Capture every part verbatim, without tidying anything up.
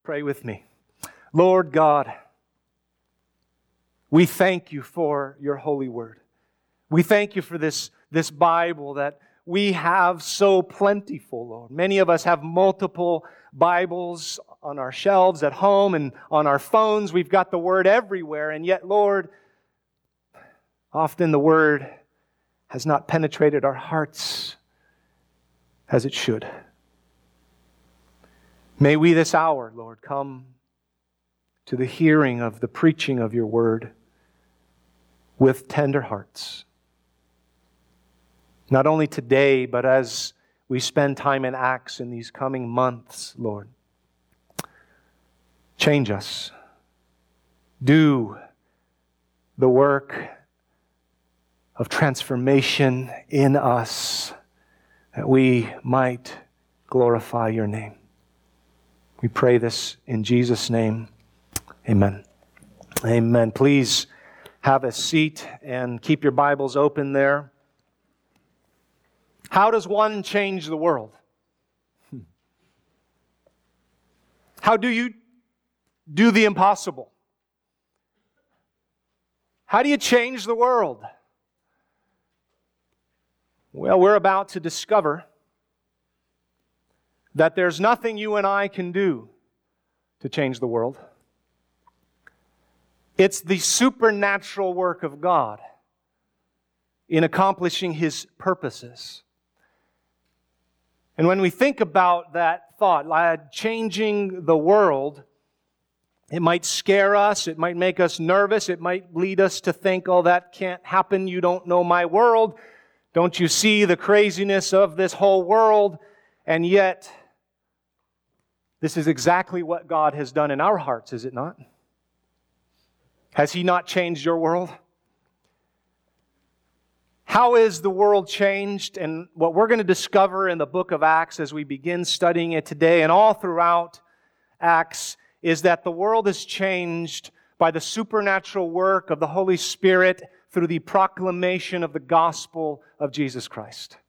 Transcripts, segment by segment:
Pray with me. Lord God, we thank you for your holy word. We thank you for this, this Bible that we have so plentiful, Lord. Many of us have multiple Bibles on our shelves at home and on our phones. We've got the Word everywhere. And yet, Lord, often the Word has not penetrated our hearts as it should. May we this hour, Lord, come to the hearing of the preaching of your Word with tender hearts. Not only today, but as we spend time in Acts in these coming months, Lord. Change us. Do the work of transformation in us that we might glorify your name. We pray this in Jesus' name. Amen. Amen. Please have a seat and keep your Bibles open there. How does one change the world? How do you do the impossible? How do you change the world? Well, we're about to discover that there's nothing you and I can do to change the world. It's the supernatural work of God in accomplishing His purposes. And when we think about that thought, like changing the world, it might scare us, it might make us nervous, it might lead us to think, oh, that can't happen, you don't know my world. Don't you see the craziness of this whole world? And yet, this is exactly what God has done in our hearts, is it not? Has He not changed your world? How is the world changed? And what we're going to discover in the book of Acts as we begin studying it today and all throughout Acts is that the world is changed by the supernatural work of the Holy Spirit through the proclamation of the gospel of Jesus Christ.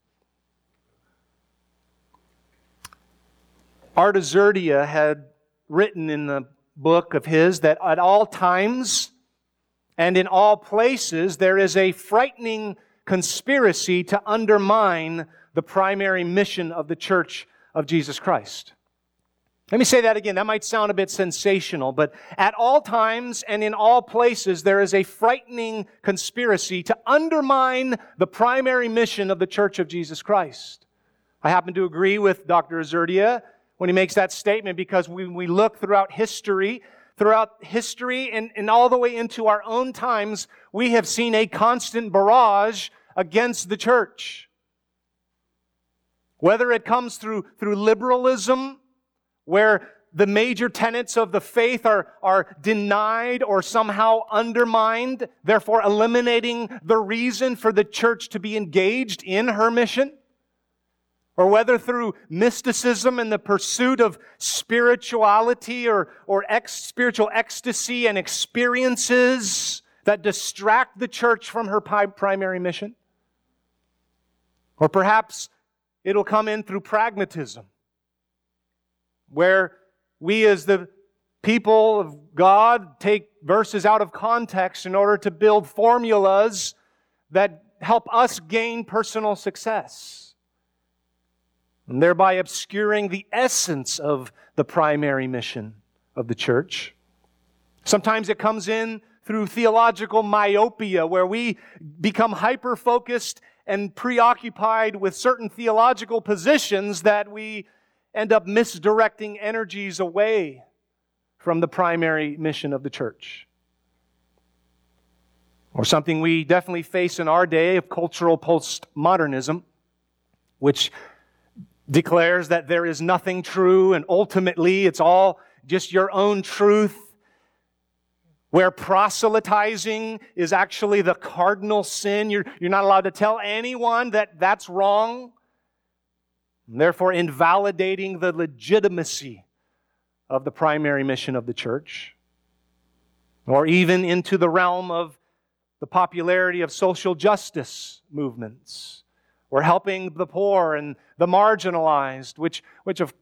Artaxerxes had written in the book of his that at all times and in all places there is a frightening conspiracy to undermine the primary mission of the Church of Jesus Christ. Let me say that again. That might sound a bit sensational, but at all times and in all places, there is a frightening conspiracy to undermine the primary mission of the Church of Jesus Christ. I happen to agree with Doctor Azurdia when he makes that statement because when we look throughout history, throughout history and, and all the way into our own times, we have seen a constant barrage against the church. Whether it comes through, through liberalism, where the major tenets of the faith are, are denied or somehow undermined, therefore eliminating the reason for the church to be engaged in her mission, or whether through mysticism and the pursuit of spirituality or, or ex, spiritual ecstasy and experiences that distract the church from her primary mission. Or perhaps it'll come in through pragmatism, where we as the people of God take verses out of context in order to build formulas that help us gain personal success, and thereby obscuring the essence of the primary mission of the church. Sometimes it comes in through theological myopia, where we become hyper-focused and preoccupied with certain theological positions that we end up misdirecting energies away from the primary mission of the church. Or something we definitely face in our day of cultural postmodernism, which declares that there is nothing true and ultimately it's all just your own truth, where proselytizing is actually the cardinal sin. You're, you're not allowed to tell anyone that that's wrong, and therefore invalidating the legitimacy of the primary mission of the church. Or even into the realm of the popularity of social justice movements, or helping the poor and the marginalized, which, which of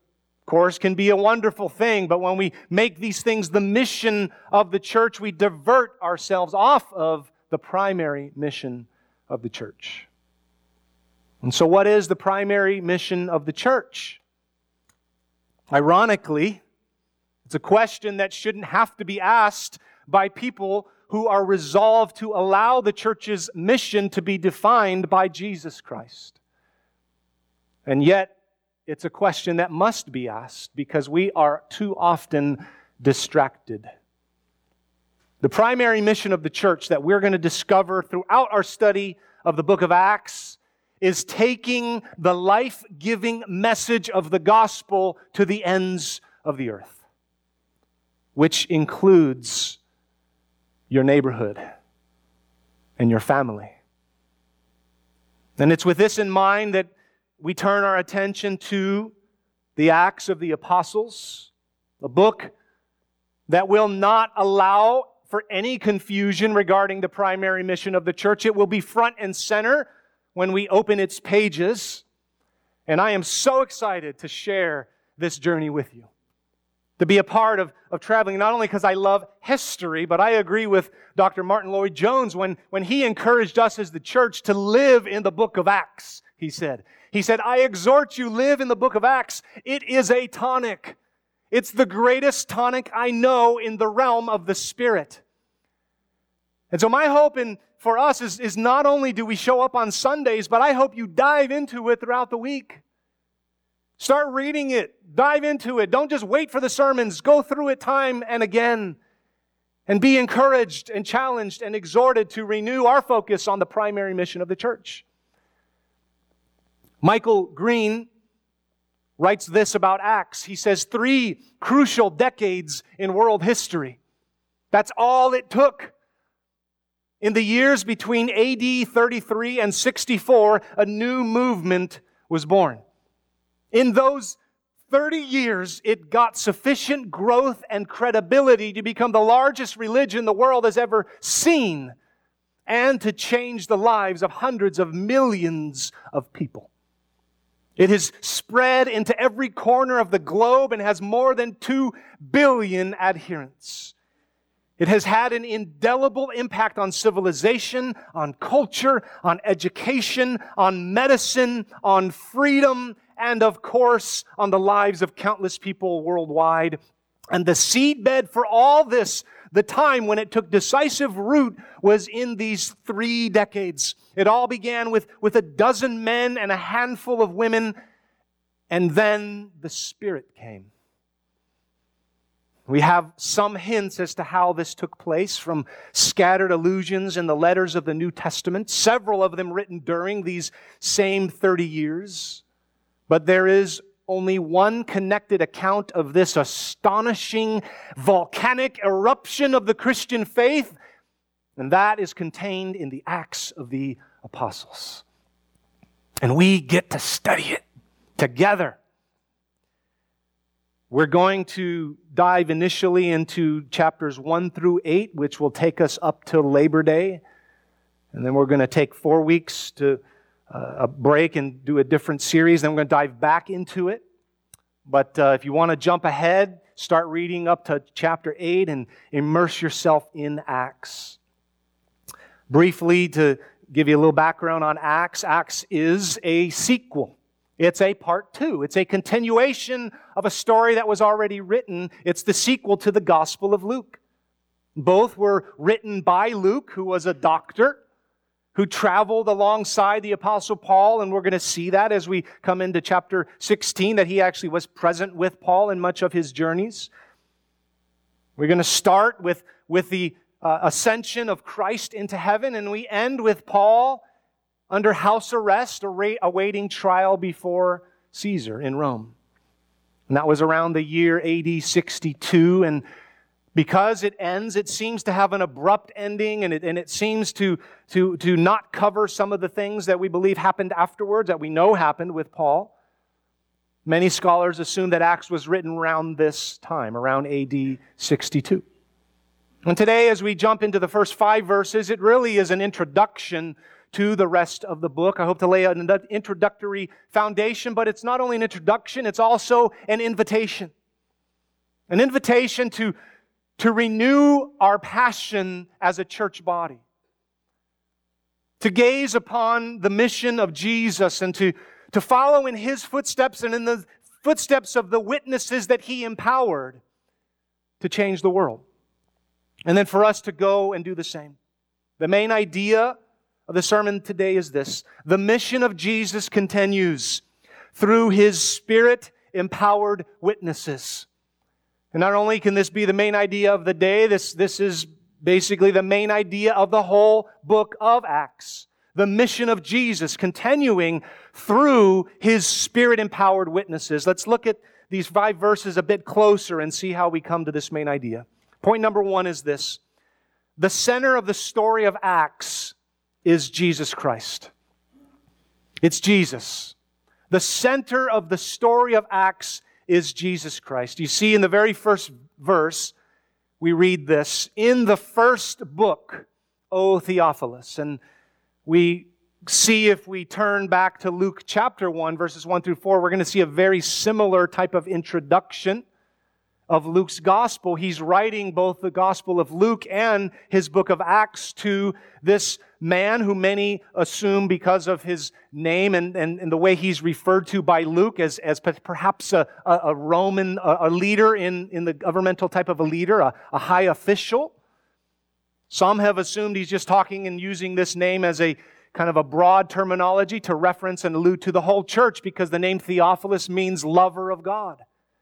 course, can be a wonderful thing, but when we make these things the mission of the church, we divert ourselves off of the primary mission of the church. And so what is the primary mission of the church? Ironically, it's a question that shouldn't have to be asked by people who are resolved to allow the church's mission to be defined by Jesus Christ. And yet, it's a question that must be asked because we are too often distracted. The primary mission of the church that we're going to discover throughout our study of the book of Acts is taking the life-giving message of the gospel to the ends of the earth, which includes your neighborhood and your family. And it's with this in mind that we turn our attention to the Acts of the Apostles, a book that will not allow for any confusion regarding the primary mission of the church. It will be front and center when we open its pages. And I am so excited to share this journey with you, to be a part of, of traveling, not only because I love history, but I agree with Doctor Martin Lloyd-Jones when, when he encouraged us as the church to live in the book of Acts, he said. He said, I exhort you, live in the book of Acts. It is a tonic. It's the greatest tonic I know in the realm of the Spirit. And so my hope in, for us is, is not only do we show up on Sundays, but I hope you dive into it throughout the week. Start reading it. Dive into it. Don't just wait for the sermons. Go through it time and again. And be encouraged and challenged and exhorted to renew our focus on the primary mission of the church. Michael Green writes this about Acts. He says, three crucial decades in world history. That's all it took. In the years between A D thirty-three and sixty-four, a new movement was born. In those thirty years, it got sufficient growth and credibility to become the largest religion the world has ever seen and to change the lives of hundreds of millions of people. It has spread into every corner of the globe and has more than two billion adherents. It has had an indelible impact on civilization, on culture, on education, on medicine, on freedom, and of course, on the lives of countless people worldwide. And the seedbed for all this, the time when it took decisive root, was in these three decades. It all began with, with a dozen men and a handful of women, and then the Spirit came. We have some hints as to how this took place from scattered allusions in the letters of the New Testament, several of them written during these same thirty years. But there is only one connected account of this astonishing volcanic eruption of the Christian faith, and that is contained in the Acts of the Apostles. And we get to study it together. We're going to dive initially into chapters one through eight, which will take us up till Labor Day. And then we're going to take four weeks to uh, a break and do a different series. Then we're going to dive back into it. But uh, if you want to jump ahead, start reading up to chapter eight and immerse yourself in Acts. Briefly, to give you a little background on Acts, Acts is a sequel. It's a part two. It's a continuation of a story that was already written. It's the sequel to the Gospel of Luke. Both were written by Luke, who was a doctor, who traveled alongside the Apostle Paul, and we're going to see that as we come into chapter sixteen, that he actually was present with Paul in much of his journeys. We're going to start with, with the uh, ascension of Christ into heaven, and we end with Paul under house arrest, awaiting trial before Caesar in Rome. And that was around the year A D sixty-two, and because it ends, it seems to have an abrupt ending, and it, and it seems to, to, to not cover some of the things that we believe happened afterwards, that we know happened with Paul. Many scholars assume that Acts was written around this time, around A D sixty-two. And today, as we jump into the first five verses, it really is an introduction to the rest of the book. I hope to lay an introductory foundation, but it's not only an introduction, it's also an invitation. An invitation to, to renew our passion as a church body. To gaze upon the mission of Jesus and to, to follow in His footsteps and in the footsteps of the witnesses that He empowered to change the world. And then for us to go and do the same. The main idea of the sermon today is this: the mission of Jesus continues through His Spirit-empowered witnesses. And not only can this be the main idea of the day, this, this is basically the main idea of the whole book of Acts. The mission of Jesus continuing through His Spirit-empowered witnesses. Let's look at these five verses a bit closer and see how we come to this main idea. Point number one is this: the center of the story of Acts is Jesus Christ. It's Jesus. The center of the story of Acts is Jesus Christ. You see, in the very first verse, we read this: in the first book, O Theophilus. And we see, if we turn back to Luke chapter one, verses one through four, we're going to see a very similar type of introduction of Luke's gospel. He's writing both the gospel of Luke and his book of Acts to this man who many assume, because of his name and, and, and the way he's referred to by Luke as, as perhaps a, a, a Roman, a, a leader in, in the governmental type of a leader, a, a high official. Some have assumed he's just talking and using this name as a kind of a broad terminology to reference and allude to the whole church, because the name Theophilus means lover of God.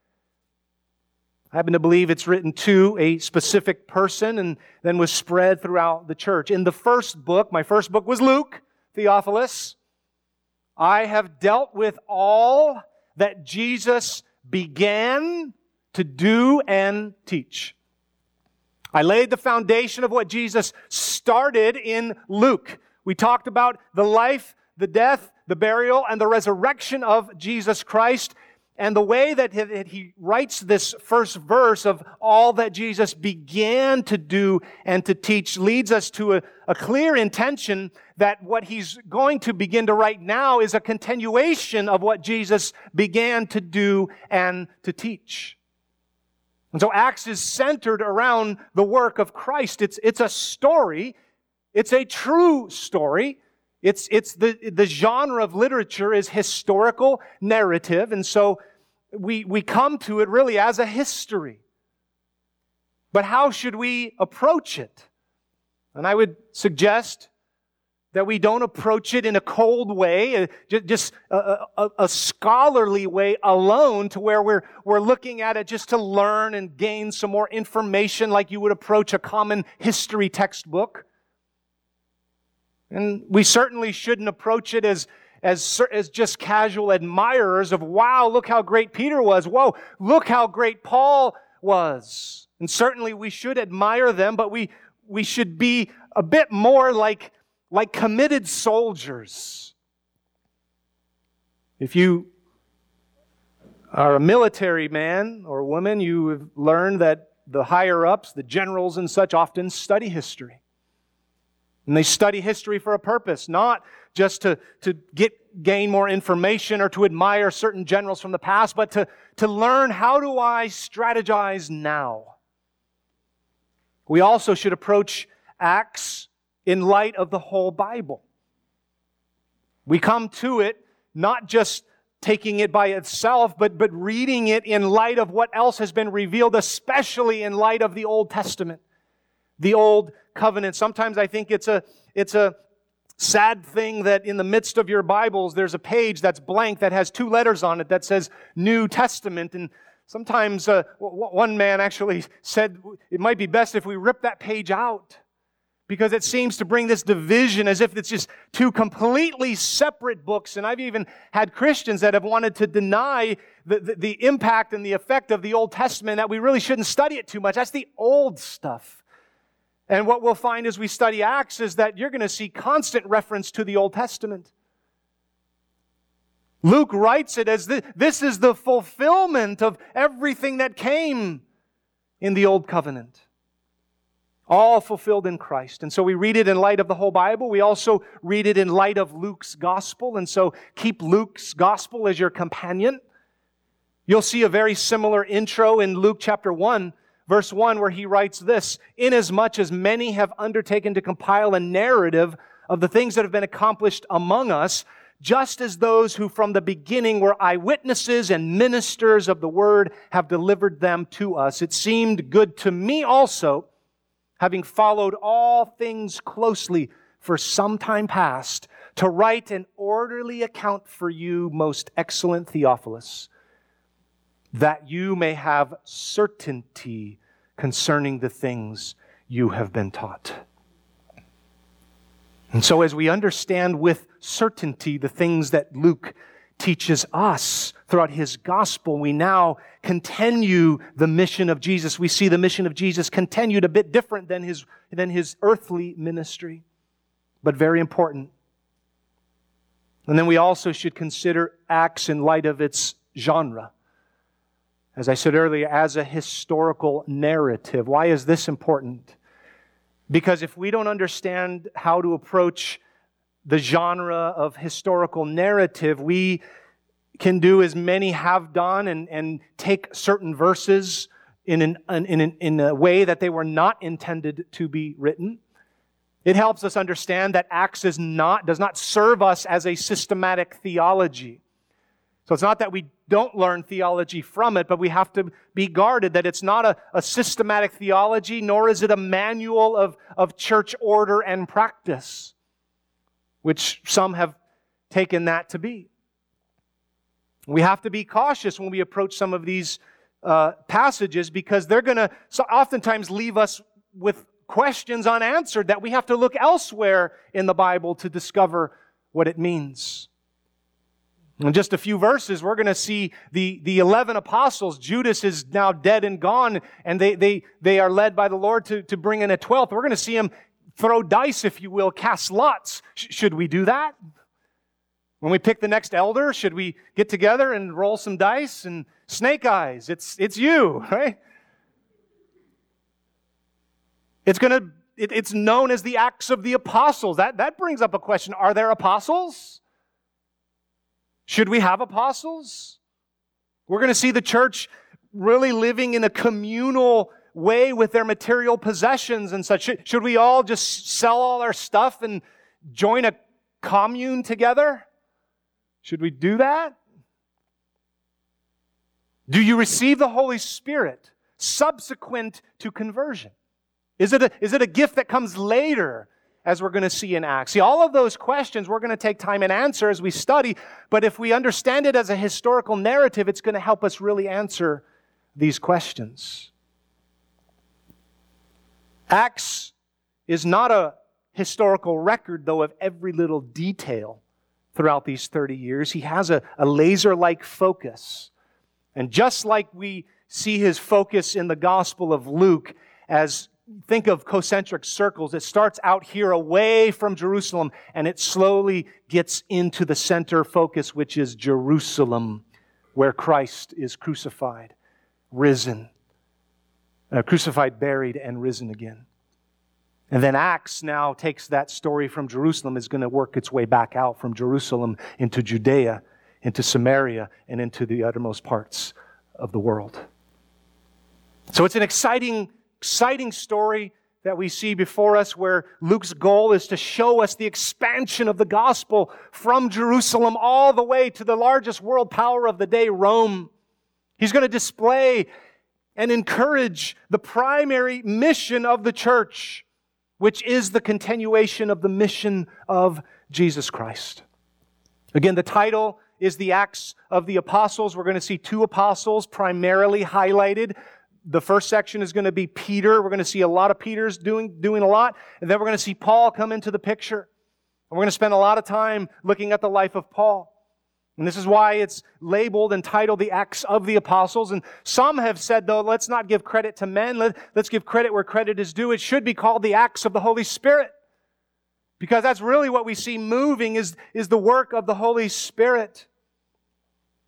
I happen to believe it's written to a specific person and then was spread throughout the church. In the first book, my first book was Luke, Theophilus. I have dealt with all that Jesus began to do and teach. I laid the foundation of what Jesus started in Luke. We talked about the life, the death, the burial, and the resurrection of Jesus Christ. And the way that he writes this first verse of all that Jesus began to do and to teach leads us to a, a clear intention that what he's going to begin to write now is a continuation of what Jesus began to do and to teach. And so Acts is centered around the work of Christ. It's, it's a story. It's a true story. It's, it's the, the genre of literature is historical narrative, and so we, we come to it really as a history. But how should we approach it? And I would suggest that we don't approach it in a cold way, just a, a, a scholarly way alone, to where we're, we're looking at it just to learn and gain some more information like you would approach a common history textbook. And we certainly shouldn't approach it as, as, as just casual admirers of, wow, look how great Peter was. Whoa, look how great Paul was. And certainly we should admire them, but we, we should be a bit more like, like committed soldiers. If you are a military man or woman, you have learned that the higher-ups, the generals and such, often study history. And they study history for a purpose, not just to, to get gain more information or to admire certain generals from the past, but to, to learn, how do I strategize now? We also should approach Acts in light of the whole Bible. We come to it not just taking it by itself, but, but reading it in light of what else has been revealed, especially in light of the Old Testament, the Old Covenant. Sometimes I think it's a, it's a sad thing that in the midst of your Bibles, there's a page that's blank that has two letters on it that says New Testament. And sometimes uh, one man actually said it might be best if we rip that page out, because it seems to bring this division as if it's just two completely separate books. And I've even had Christians that have wanted to deny the, the, the impact and the effect of the Old Testament, that we really shouldn't study it too much. That's the old stuff. And what we'll find as we study Acts is that you're going to see constant reference to the Old Testament. Luke writes it as this, this is the fulfillment of everything that came in the Old Covenant. All fulfilled in Christ. And so we read it in light of the whole Bible. We also read it in light of Luke's gospel. And so keep Luke's gospel as your companion. You'll see a very similar intro in Luke chapter one, verse one, where he writes this, "Inasmuch as many have undertaken to compile a narrative of the things that have been accomplished among us, just as those who from the beginning were eyewitnesses and ministers of the word have delivered them to us. It seemed good to me also, having followed all things closely for some time past, to write an orderly account for you, most excellent Theophilus, that you may have certainty concerning the things you have been taught." And so as we understand with certainty the things that Luke teaches us throughout his gospel, we now continue the mission of Jesus. We see the mission of Jesus continued a bit different than his, than his earthly ministry, but very important. And then we also should consider Acts in light of its genre. As I said earlier, as a historical narrative. Why is this important? Because if we don't understand how to approach the genre of historical narrative, we can do as many have done and, and take certain verses in, an, in, an, in a way that they were not intended to be written. It helps us understand that Acts is not, does not serve us as a systematic theology. So it's not that we don't learn theology from it, but we have to be guarded that it's not a, a systematic theology, nor is it a manual of, of church order and practice, which some have taken that to be. We have to be cautious when we approach some of these uh, passages because they're going to so oftentimes leave us with questions unanswered that we have to look elsewhere in the Bible to discover what it means. In just a few verses, we're going to see the, the eleven apostles. Judas is now dead and gone, and they, they, they are led by the Lord to, to bring in a twelfth. We're going to see him throw dice, if you will, cast lots. Sh- should we do that? When we pick the next elder, should we get together and roll some dice and snake eyes? It's, it's you, right? It's going to, it, it's known as the Acts of the Apostles. That, that brings up a question. Are there apostles? Should we have apostles? We're going to see the church really living in a communal way with their material possessions and such. Should, should we all just sell all our stuff and join a commune together? Should we do that? Do you receive the Holy Spirit subsequent to conversion? Is it a, is it a gift that comes later, as we're going to see in Acts? See, all of those questions we're going to take time and answer as we study, but if we understand it as a historical narrative, it's going to help us really answer these questions. Acts is not a historical record, though, of every little detail throughout these thirty years. He has a, a laser-like focus. And just like we see his focus in the Gospel of Luke as think of concentric circles. It starts out here away from Jerusalem and it slowly gets into the center focus, which is Jerusalem, where Christ is crucified, risen, uh, crucified, buried, and risen again. And then Acts now takes that story from Jerusalem, is going to work its way back out from Jerusalem into Judea, into Samaria, and into the uttermost parts of the world. So it's an exciting Exciting story that we see before us where Luke's goal is to show us the expansion of the gospel from Jerusalem all the way to the largest world power of the day, Rome. He's going to display and encourage the primary mission of the church, which is the continuation of the mission of Jesus Christ. Again, the title is the Acts of the Apostles. We're going to see two apostles primarily highlighted. The first section is going to be Peter. We're going to see a lot of Peters doing, doing a lot. And then we're going to see Paul come into the picture. And we're going to spend a lot of time looking at the life of Paul. And this is why it's labeled and titled the Acts of the Apostles. And some have said, though, let's not give credit to men. Let, let's give credit where credit is due. It should be called the Acts of the Holy Spirit. Because that's really what we see moving is, is the work of the Holy Spirit.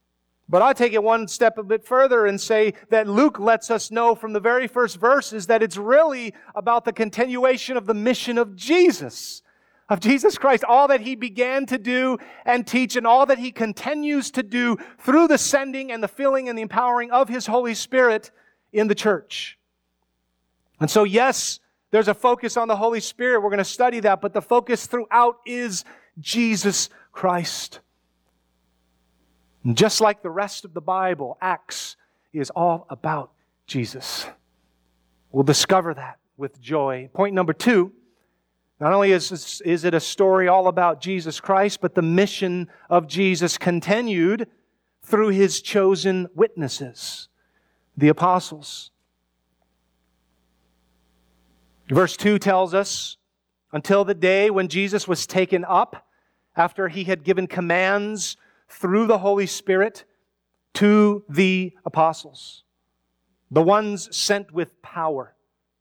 But I take it one step a bit further and say that Luke lets us know from the very first verses that it's really about the continuation of the mission of Jesus, of Jesus Christ, all that He began to do and teach and all that He continues to do through the sending and the filling and the empowering of His Holy Spirit in the church. And so, yes, there's a focus on the Holy Spirit. We're going to study that, but the focus throughout is Jesus Christ. And just like the rest of the Bible, Acts is all about Jesus. We'll discover that with joy. Point number two, not only is, is it a story all about Jesus Christ, but the mission of Jesus continued through His chosen witnesses, the apostles. Verse two tells us, until the day when Jesus was taken up, after He had given commands through the Holy Spirit to the apostles, the ones sent with power.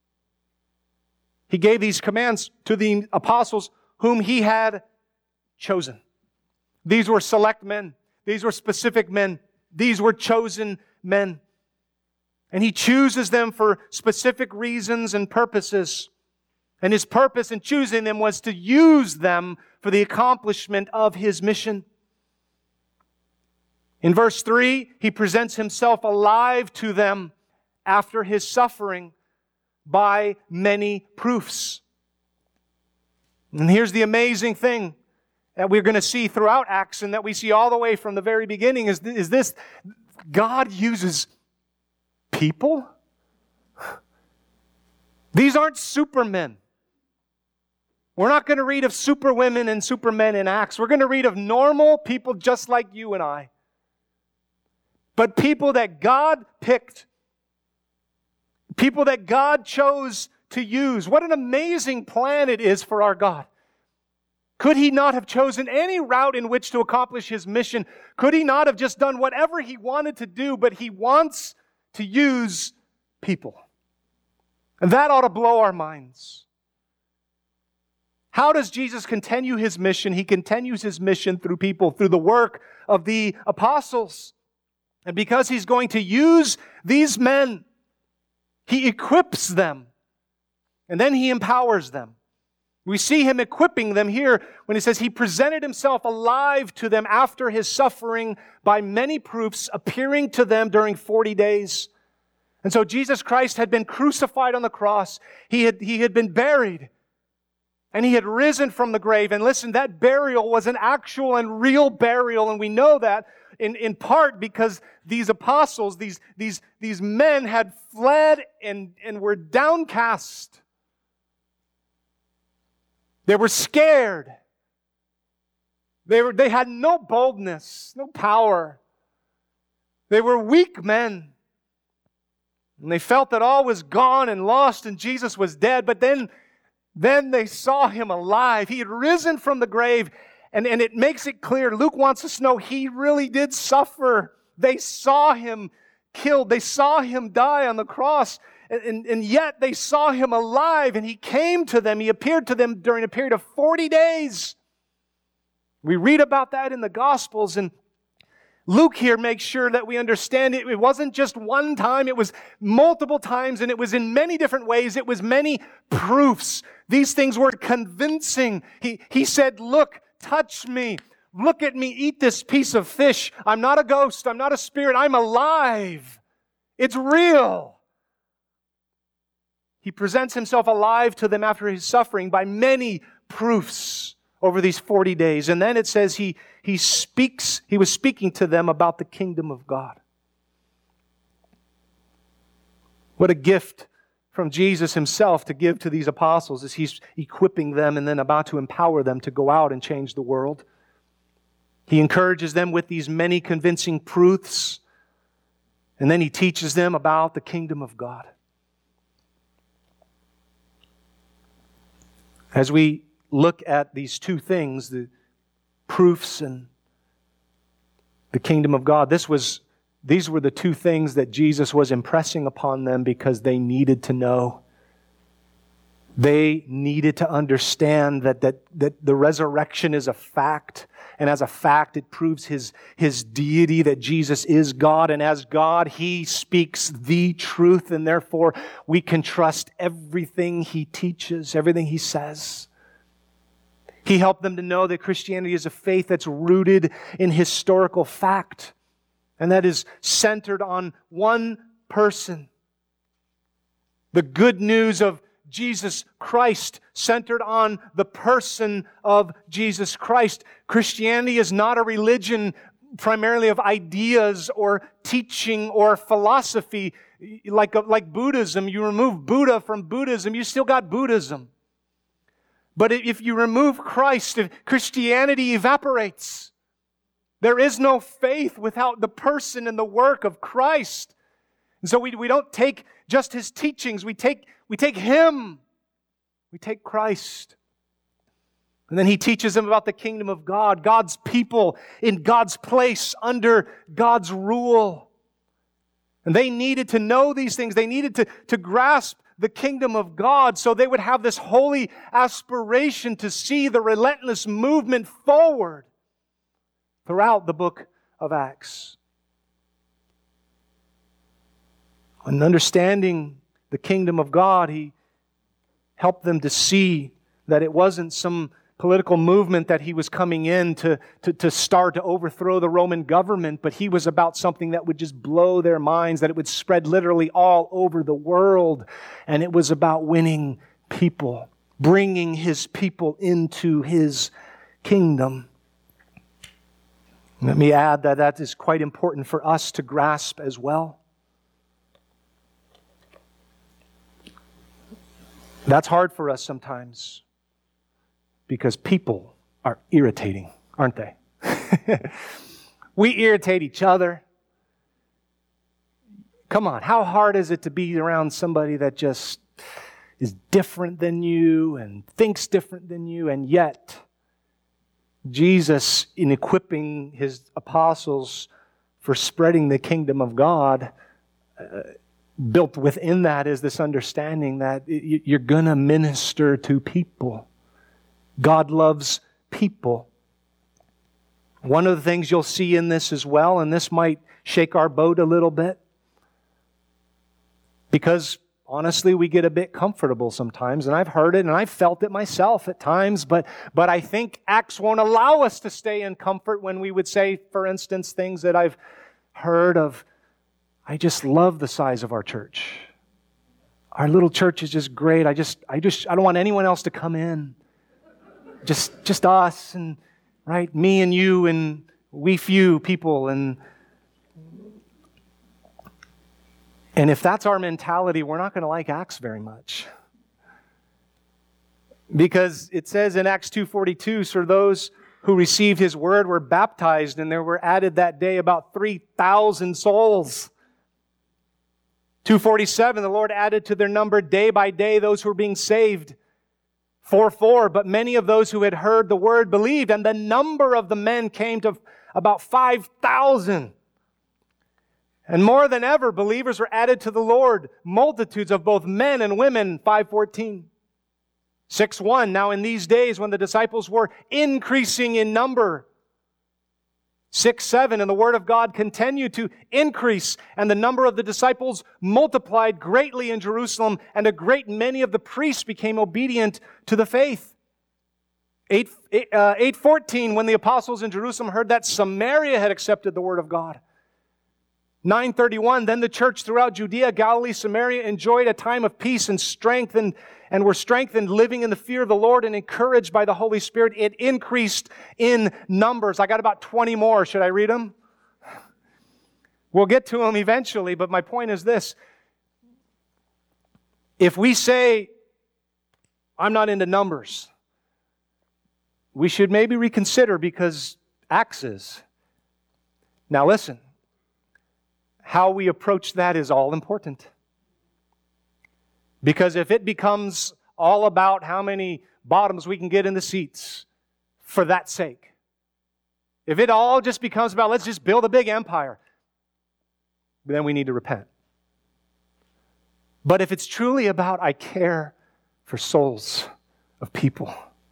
He gave these commands to the apostles whom He had chosen. These were select men. These were specific men. These were chosen men. And He chooses them for specific reasons and purposes. And His purpose in choosing them was to use them for the accomplishment of His mission. In verse three, He presents Himself alive to them after His suffering by many proofs. And here's the amazing thing that we're going to see throughout Acts and that we see all the way from the very beginning is, is this: God uses people. These aren't supermen. We're not going to read of superwomen and supermen in Acts. We're going to read of normal people just like you and I. But people that God picked, people that God chose to use. What an amazing plan it is for our God. Could He not have chosen any route in which to accomplish His mission? Could He not have just done whatever He wanted to do? But He wants to use people. And that ought to blow our minds. How does Jesus continue His mission? He continues His mission through people, through the work of the apostles. And because He's going to use these men, He equips them. And then He empowers them. We see Him equipping them here when He says He presented Himself alive to them after His suffering by many proofs, appearing to them during forty days. And so Jesus Christ had been crucified on the cross. He had, he had been buried. And He had risen from the grave. And listen, that burial was an actual and real burial. And we know that in, in part because these apostles, these, these, these men had fled and, and were downcast. They were scared. They were, they had no boldness, no power. They were weak men. And they felt that all was gone and lost and Jesus was dead. But then, then they saw Him alive. He had risen from the grave. And, and it makes it clear, Luke wants us to know He really did suffer. They saw Him killed. They saw Him die on the cross. And, and, and yet they saw Him alive. And He came to them. He appeared to them during a period of forty days. We read about that in the Gospels. And Luke here makes sure that we understand it. It wasn't just one time. It was multiple times. And it was in many different ways. It was many proofs. These things were convincing. He, he said, look, touch me. Look at me. Eat this piece of fish. I'm not a ghost. I'm not a spirit. I'm alive. It's real. He presents Himself alive to them after His suffering by many proofs over these forty days. And then it says he, he speaks, He was speaking to them about the kingdom of God. What a gift from Jesus Himself to give to these apostles as He's equipping them and then about to empower them to go out and change the world. He encourages them with these many convincing proofs, and then He teaches them about the kingdom of God. As we look at these two things, the proofs and the kingdom of God, this was These were the two things that Jesus was impressing upon them because they needed to know. They needed to understand that, that, that the resurrection is a fact. And as a fact, it proves his, his deity, that Jesus is God. And as God, He speaks the truth. And therefore, we can trust everything He teaches, everything He says. He helped them to know that Christianity is a faith that's rooted in historical fact. And that is centered on one person. The good news of Jesus Christ, centered on the person of Jesus Christ. Christianity is not a religion primarily of ideas or teaching or philosophy. Like, like Buddhism, you remove Buddha from Buddhism, you still got Buddhism. But if you remove Christ, if Christianity evaporates. There is no faith without the person and the work of Christ. And so we, we don't take just His teachings, we take We take Him. We take Christ. And then He teaches them about the kingdom of God, God's people in God's place under God's rule. And they needed to know these things. They needed to, to grasp the kingdom of God so they would have this holy aspiration to see the relentless movement forward throughout the book of Acts. And understanding the kingdom of God, He helped them to see that it wasn't some political movement that He was coming in to, to, to start to overthrow the Roman government, but He was about something that would just blow their minds, that it would spread literally all over the world. And it was about winning people, bringing His people into His kingdom. Let me add that that is quite important for us to grasp as well. That's hard for us sometimes because people are irritating, aren't they? We irritate each other. Come on, how hard is it to be around somebody that just is different than you and thinks different than you, and yet Jesus, in equipping His apostles for spreading the kingdom of God, uh, built within that is this understanding that you're going to minister to people. God loves people. One of the things you'll see in this as well, and this might shake our boat a little bit, because honestly, we get a bit comfortable sometimes, and I've heard it and I've felt it myself at times, but, but I think Acts won't allow us to stay in comfort when we would say, for instance, things that I've heard of. I just love the size of our church. Our little church is just great. I just, I just, I don't want anyone else to come in. Just, just us and, right, me and you and we few people. And, and if that's our mentality, we're not going to like Acts very much. Because it says in Acts two forty-two, so those who received His word were baptized, and there were added that day about three thousand souls. two forty-seven, the Lord added to their number day by day those who were being saved. four four, but many of those who had heard the word believed, and the number of the men came to about five thousand. And more than ever, believers were added to the Lord, multitudes of both men and women, five fourteen. six one, now in these days when the disciples were increasing in number, six seven, and the word of God continued to increase, and the number of the disciples multiplied greatly in Jerusalem, and a great many of the priests became obedient to the faith. eight fourteen, when the apostles in Jerusalem heard that Samaria had accepted the word of God. nine thirty-one, then the church throughout Judea, Galilee, Samaria enjoyed a time of peace and strength, and, and were strengthened, living in the fear of the Lord and encouraged by the Holy Spirit. It increased in numbers. I got about twenty more. Should I read them? We'll get to them eventually, but my point is this. If we say, I'm not into numbers, we should maybe reconsider, because Acts is. Now listen. How we approach that is all important. Because if it becomes all about how many bottoms we can get in the seats for that sake, if it all just becomes about let's just build a big empire, then we need to repent. But if it's truly about I care for souls of people,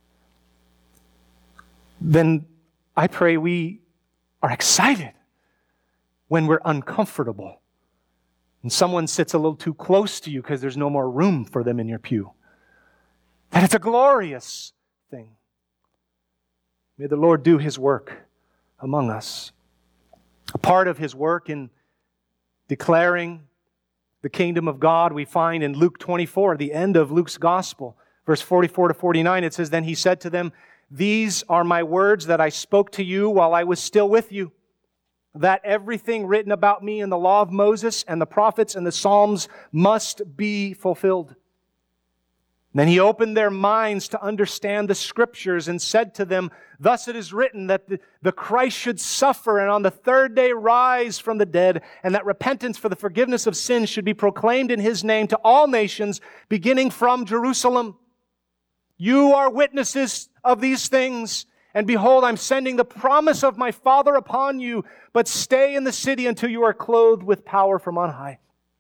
then I pray we are excited when we're uncomfortable and someone sits a little too close to you because there's no more room for them in your pew. That it's a glorious thing. May the Lord do His work among us. A part of His work in declaring the kingdom of God we find in Luke twenty-four, the end of Luke's gospel. Verse forty-four to forty-nine, it says, "Then He said to them, 'These are my words that I spoke to you while I was still with you, that everything written about me in the law of Moses and the prophets and the Psalms must be fulfilled.' Then He opened their minds to understand the Scriptures and said to them, 'Thus it is written that the, the Christ should suffer and on the third day rise from the dead, and that repentance for the forgiveness of sins should be proclaimed in His name to all nations, beginning from Jerusalem. You are witnesses of these things. And behold, I'm sending the promise of my Father upon you, but stay in the city until you are clothed with power from on high.'"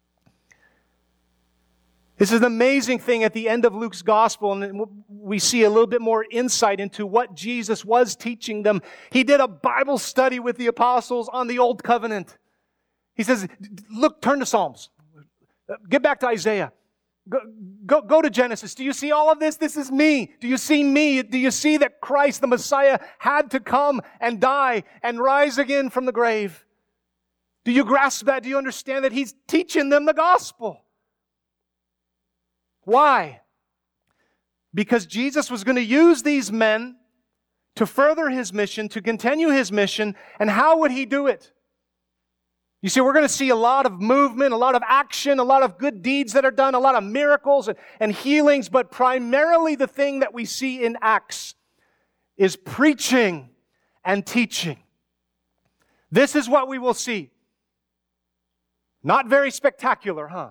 This is an amazing thing at the end of Luke's gospel, and we see a little bit more insight into what Jesus was teaching them. He did a Bible study with the apostles on the Old Covenant. He says, look, turn to Psalms. Get back to Isaiah. Go, go, go to Genesis. Do you see all of this? This is me. Do you see me? Do you see that Christ, the Messiah, had to come and die and rise again from the grave? Do you grasp that? Do you understand that He's teaching them the gospel? Why? Because Jesus was going to use these men to further His mission, to continue His mission, and how would He do it? You see, we're going to see a lot of movement, a lot of action, a lot of good deeds that are done, a lot of miracles and, and healings, but primarily the thing that we see in Acts is preaching and teaching. This is what we will see. Not very spectacular, huh?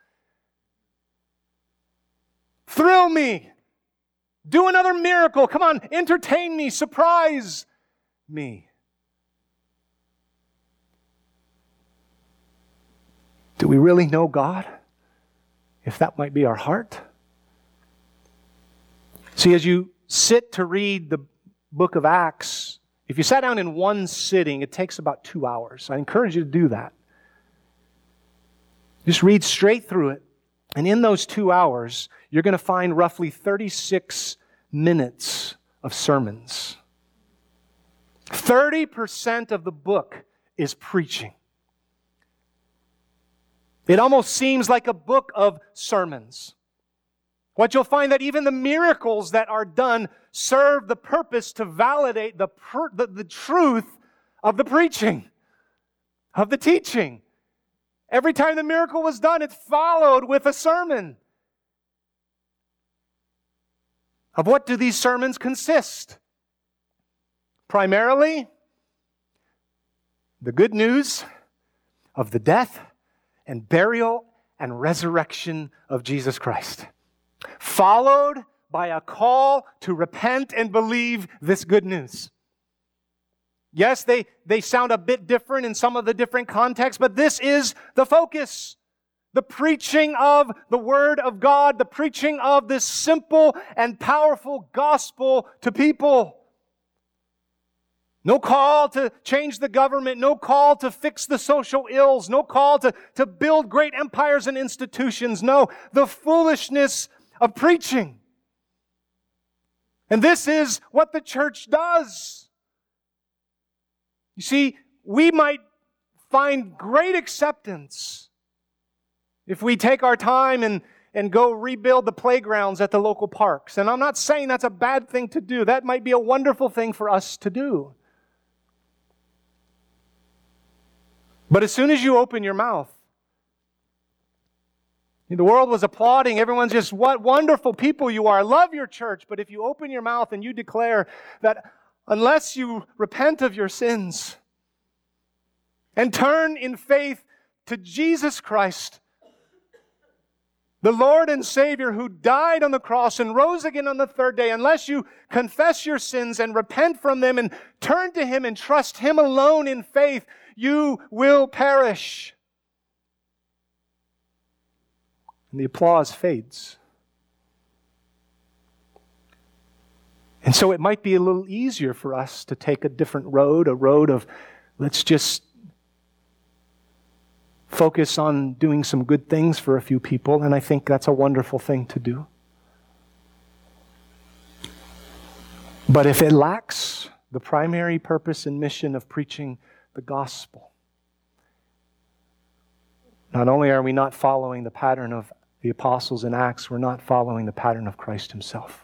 Thrill me. Do another miracle. Come on, entertain me, surprise me. Do we really know God? If that might be our heart. See, as you sit to read the book of Acts, if you sat down in one sitting, it takes about two hours. I encourage you to do that. Just read straight through it. And in those two hours, you're going to find roughly thirty-six minutes of sermons. thirty percent of the book is preaching. It almost seems like a book of sermons. What you'll find that even the miracles that are done serve the purpose to validate the, per, the, the truth of the preaching, of the teaching. Every time the miracle was done, it followed with a sermon. Of what do these sermons consist? Primarily, the good news of the death and burial and resurrection of Jesus Christ, followed by a call to repent and believe this good news. Yes, they, they sound a bit different in some of the different contexts, but this is the focus. The preaching of the Word of God, the preaching of this simple and powerful gospel to people. No call to change the government, no call to fix the social ills, no call to, to build great empires and institutions. No, the foolishness of preaching. And this is what the church does. You see, we might find great acceptance if we take our time and, and go rebuild the playgrounds at the local parks. And I'm not saying that's a bad thing to do. That might be a wonderful thing for us to do. But as soon as you open your mouth, the world was applauding. Everyone's just, what wonderful people you are. I love your church. But if you open your mouth and you declare that unless you repent of your sins and turn in faith to Jesus Christ, the Lord and Savior who died on the cross and rose again on the third day, unless you confess your sins and repent from them and turn to Him and trust Him alone in faith, you will perish. And the applause fades. And so it might be a little easier for us to take a different road, a road of let's just focus on doing some good things for a few people, and I think that's a wonderful thing to do. But if it lacks the primary purpose and mission of preaching the gospel, not only are we not following the pattern of the apostles in Acts, we're not following the pattern of Christ himself.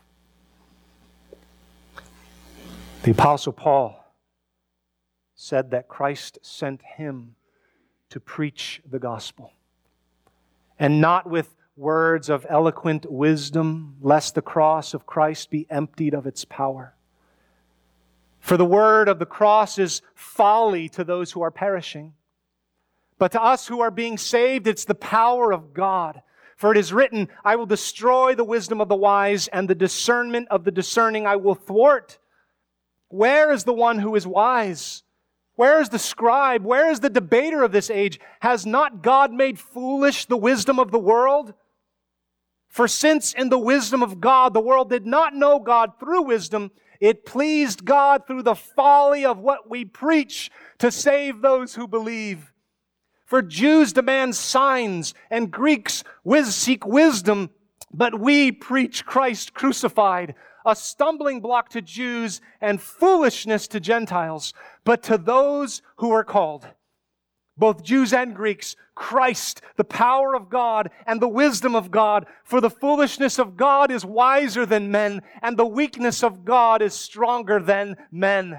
The Apostle Paul said that Christ sent him to preach the gospel, and not with words of eloquent wisdom, lest the cross of Christ be emptied of its power. For the word of the cross is folly to those who are perishing, but to us who are being saved, it's the power of God. For it is written, I will destroy the wisdom of the wise, and the discernment of the discerning I will thwart. Where is the one who is wise? Where is the scribe? Where is the debater of this age? Has not God made foolish the wisdom of the world? For since in the wisdom of God the world did not know God through wisdom, it pleased God through the folly of what we preach to save those who believe. For Jews demand signs, and Greeks seek wisdom, but we preach Christ crucified, a stumbling block to Jews and foolishness to Gentiles. But to those who are called, both Jews and Greeks, Christ, the power of God and the wisdom of God. For the foolishness of God is wiser than men, and the weakness of God is stronger than men.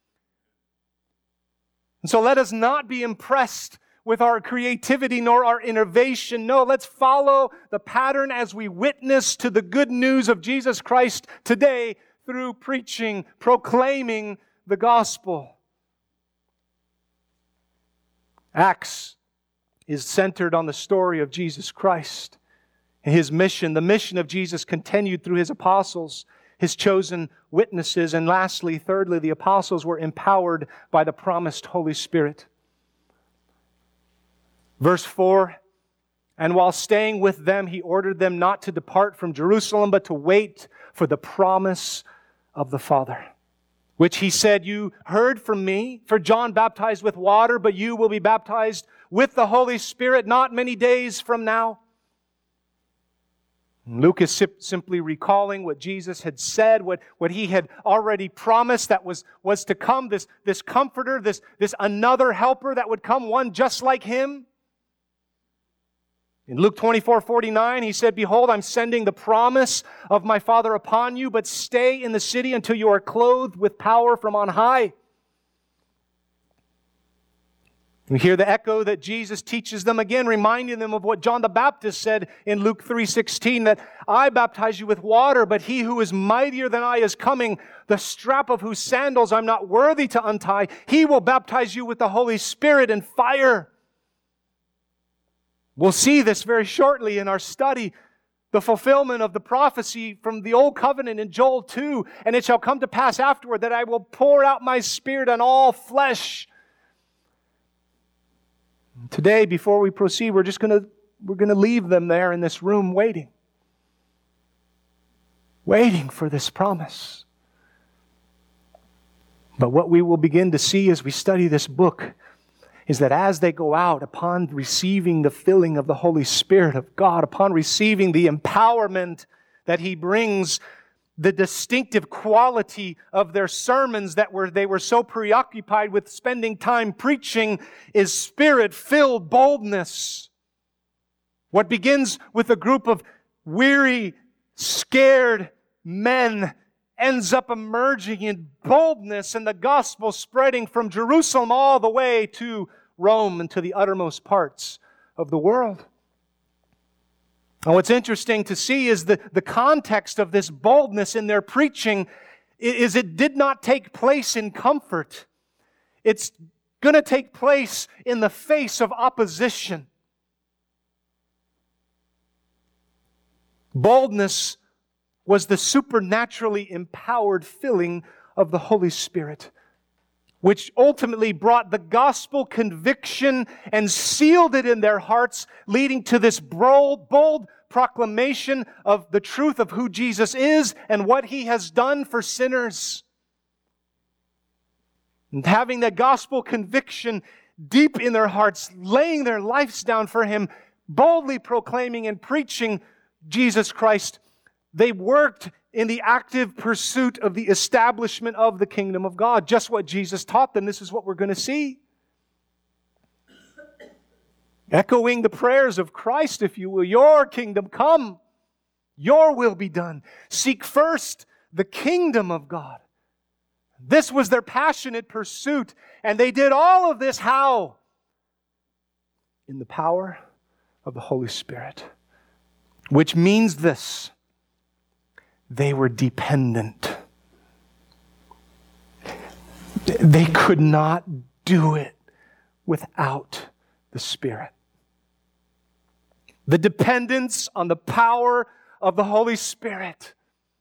And so let us not be impressed with our creativity nor our innovation. No, let's follow the pattern as we witness to the good news of Jesus Christ today through preaching, proclaiming the gospel. Acts is centered on the story of Jesus Christ and His mission. The mission of Jesus continued through His apostles, His chosen witnesses. And lastly, thirdly, the apostles were empowered by the promised Holy Spirit. Verse four, and while staying with them, He ordered them not to depart from Jerusalem, but to wait for the promise of the Father, which He said, you heard from me, for John baptized with water, but you will be baptized with the Holy Spirit not many days from now. Luke is simply recalling what Jesus had said, what, what He had already promised that was, was to come, this, this comforter, this, this another helper that would come, one just like Him. In Luke twenty-four forty-nine, He said, behold, I'm sending the promise of my Father upon you, but stay in the city until you are clothed with power from on high. We hear the echo that Jesus teaches them again, reminding them of what John the Baptist said in Luke three sixteen, that I baptize you with water, but He who is mightier than I is coming, the strap of whose sandals I'm not worthy to untie. He will baptize you with the Holy Spirit and fire. We'll see this very shortly in our study, the fulfillment of the prophecy from the Old Covenant in Joel two. And it shall come to pass afterward that I will pour out my Spirit on all flesh. Today, before we proceed, we're just going to we're going to leave them there in this room waiting. Waiting for this promise. But what we will begin to see as we study this book is that as they go out, upon receiving the filling of the Holy Spirit of God, upon receiving the empowerment that He brings, the distinctive quality of their sermons that were they were so preoccupied with spending time preaching is Spirit-filled boldness. What begins with a group of weary, scared men ends up emerging in boldness and the gospel spreading from Jerusalem all the way to Rome and to the uttermost parts of the world. And what's interesting to see is the, the context of this boldness in their preaching is it did not take place in comfort. It's going to take place in the face of opposition. Boldness was the supernaturally empowered filling of the Holy Spirit, which ultimately brought the gospel conviction and sealed it in their hearts, leading to this bold, bold proclamation of the truth of who Jesus is and what He has done for sinners. And having that gospel conviction deep in their hearts, laying their lives down for Him, boldly proclaiming and preaching Jesus Christ, they worked in the active pursuit of the establishment of the kingdom of God. Just what Jesus taught them, this is what we're going to see. Echoing the prayers of Christ, if you will, your kingdom come, your will be done. Seek first the kingdom of God. This was their passionate pursuit, and they did all of this how? In the power of the Holy Spirit. Which means this: they were dependent. They could not do it without the Spirit. The dependence on the power of the Holy Spirit.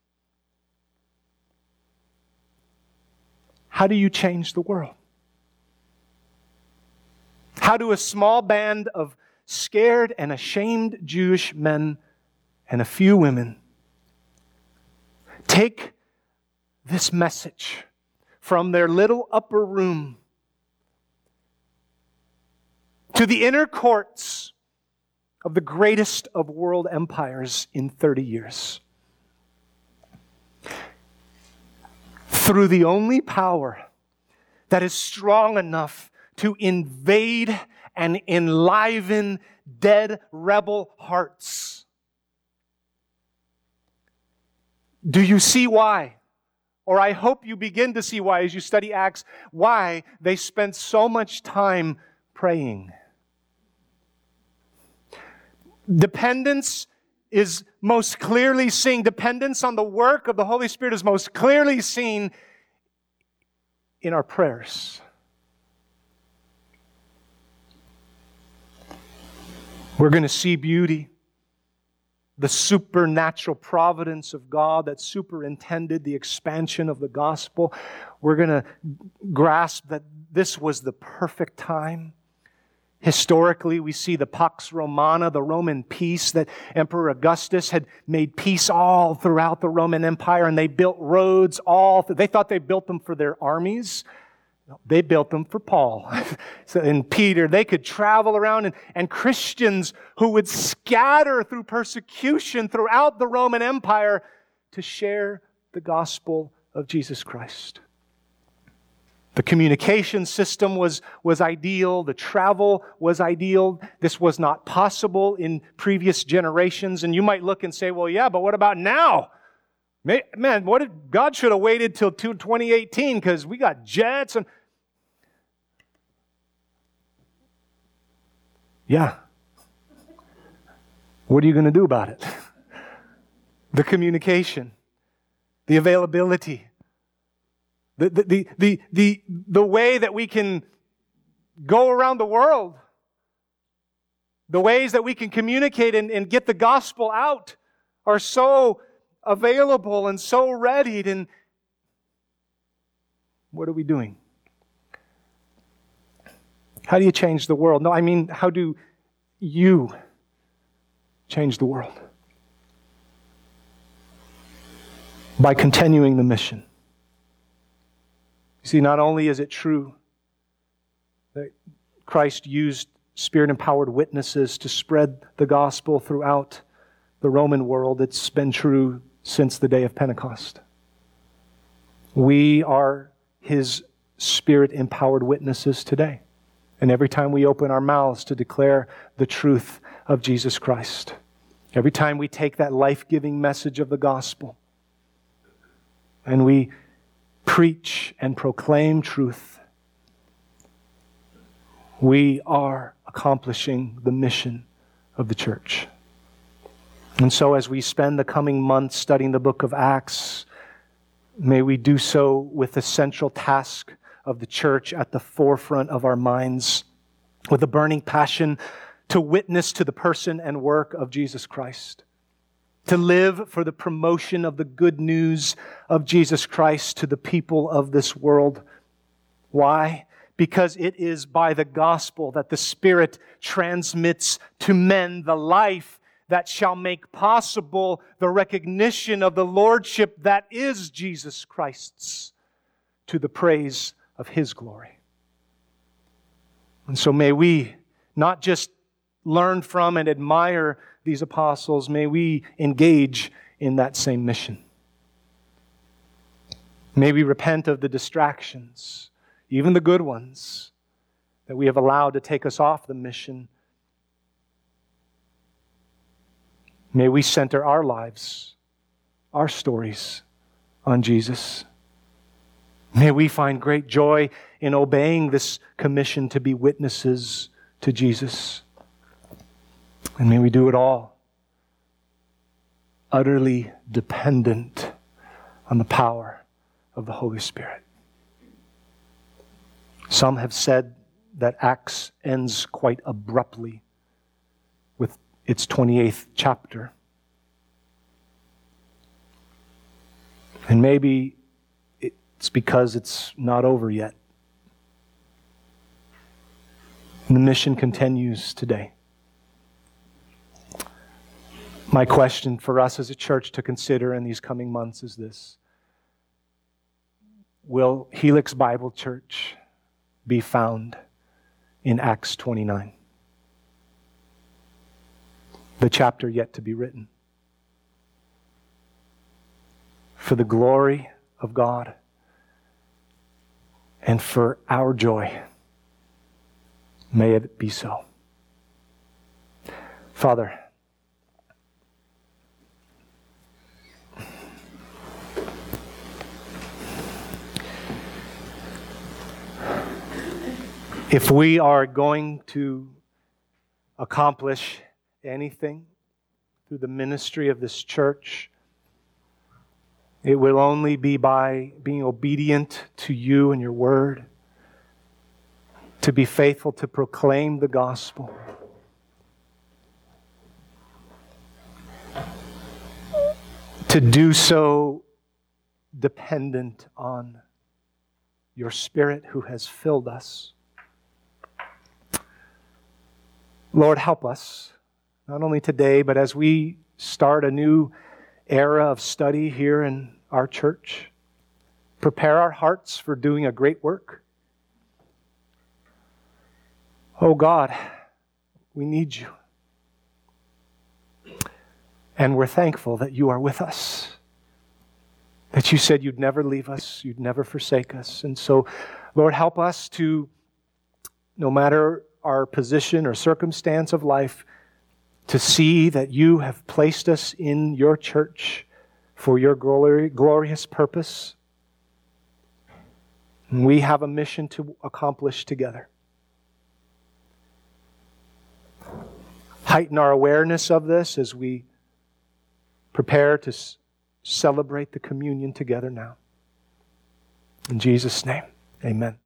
How do you change the world? How do a small band of scared and ashamed Jewish men and a few women take this message from their little upper room to the inner courts of the greatest of world empires in thirty years? Through the only power that is strong enough to invade and enliven dead rebel hearts. Do you see why? Or I hope you begin to see why as you study Acts, why they spent so much time praying. Dependence is most clearly seen, dependence on the work of the Holy Spirit is most clearly seen in our prayers. We're going to see beauty, the supernatural providence of God that superintended the expansion of the gospel. We're going to grasp that this was the perfect time. Historically, we see the Pax Romana, the Roman peace, that Emperor Augustus had made peace all throughout the Roman Empire, and they built roads all. Th- they thought they built them for their armies. No, they built them for Paul so, and Peter. They could travel around, and, and Christians who would scatter through persecution throughout the Roman Empire to share the gospel of Jesus Christ. The communication system was, was ideal. The travel was ideal. This was not possible in previous generations. And you might look and say, well, yeah, but what about now? Man, what if God should have waited till twenty eighteen because we got jets and... Yeah. What are you going to do about it? The communication, the availability, The, the, the, the, the way that we can go around the world, the ways that we can communicate and, and get the gospel out are so available and so readied. And what are we doing? How do you change the world? No, I mean, how do you change the world? By continuing the mission. You see, not only is it true that Christ used Spirit-empowered witnesses to spread the gospel throughout the Roman world, it's been true since the day of Pentecost. We are His Spirit-empowered witnesses today. And every time we open our mouths to declare the truth of Jesus Christ, every time we take that life-giving message of the gospel and we preach and proclaim truth, we are accomplishing the mission of the church. And so as we spend the coming months studying the book of Acts, may we do so with the central task of the church at the forefront of our minds, with a burning passion to witness to the person and work of Jesus Christ, to live for the promotion of the good news of Jesus Christ to the people of this world. Why? Because it is by the gospel that the Spirit transmits to men the life that shall make possible the recognition of the Lordship that is Jesus Christ's, to the praise of His glory. And so may we not just learn from and admire these apostles, may we engage in that same mission. May we repent of the distractions, even the good ones, that we have allowed to take us off the mission. May we center our lives, our stories on Jesus. May we find great joy in obeying this commission to be witnesses to Jesus. And may we do it all utterly dependent on the power of the Holy Spirit. Some have said that Acts ends quite abruptly with its twenty-eighth chapter. And maybe it's because it's not over yet. And the mission continues today. My question for us as a church to consider in these coming months is this: will Helix Bible Church be found in Acts twenty-nine? The chapter yet to be written. For the glory of God and for our joy, may it be so. Father, if we are going to accomplish anything through the ministry of this church, it will only be by being obedient to you and your word, to be faithful to proclaim the gospel, to do so dependent on your Spirit who has filled us. Lord, help us, not only today, but as we start a new era of study here in our church. Prepare our hearts for doing a great work. Oh God, we need you. And we're thankful that you are with us. That you said you'd never leave us, you'd never forsake us. And so, Lord, help us to, no matter our position or circumstance of life, to see that you have placed us in your church for your glory, glorious purpose. And we have a mission to accomplish together. Heighten our awareness of this as we prepare to s- celebrate the communion together now. In Jesus' name, amen.